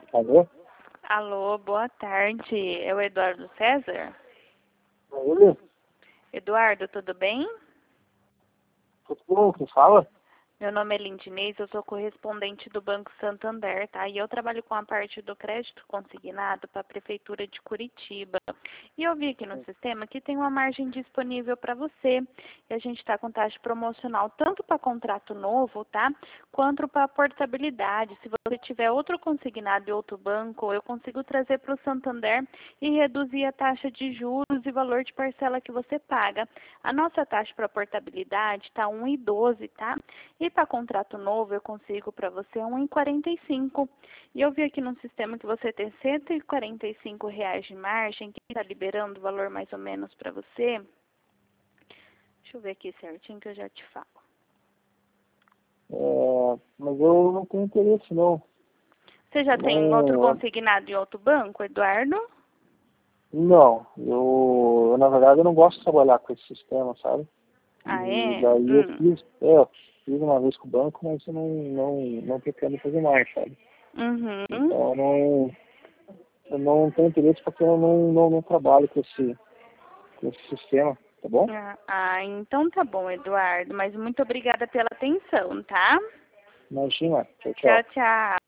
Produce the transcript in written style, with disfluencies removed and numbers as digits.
Alô? Alô, boa tarde. É o Eduardo César? Ele? Eduardo, tudo bem? Tudo bom? Quem fala? Meu nome é Lindinês, eu sou correspondente do Banco Santander, tá? E eu trabalho com a parte do crédito consignado para a Prefeitura de Curitiba. E eu vi aqui no sistema que tem uma margem disponível para você. E a gente está com taxa promocional tanto para contrato novo, tá? Quanto para portabilidade. Se você tiver outro consignado em outro banco, eu consigo trazer para o Santander e reduzir a taxa de juros e valor de parcela que você paga. A nossa taxa para portabilidade está 1,12, tá? E para contrato novo eu consigo para você 1,45. E eu vi aqui no sistema que você tem R$ 145 de margem, que está liberando o valor mais ou menos para você. Deixa eu ver aqui certinho que eu já te falo. Mas eu não tenho interesse, não. Você já tem outro consignado em outro banco, Eduardo? Não, na verdade, eu não gosto de trabalhar com esse sistema, sabe? Ah, E é? daí eu fiz uma vez com o banco, mas eu não pretendo fazer mais, sabe? Uhum. Então, eu não tenho interesse porque eu não trabalho com esse sistema, tá bom? Então tá bom, Eduardo. Mas muito obrigada pela atenção, tá? Imagina. Tchau, Tchau, tchau. tchau.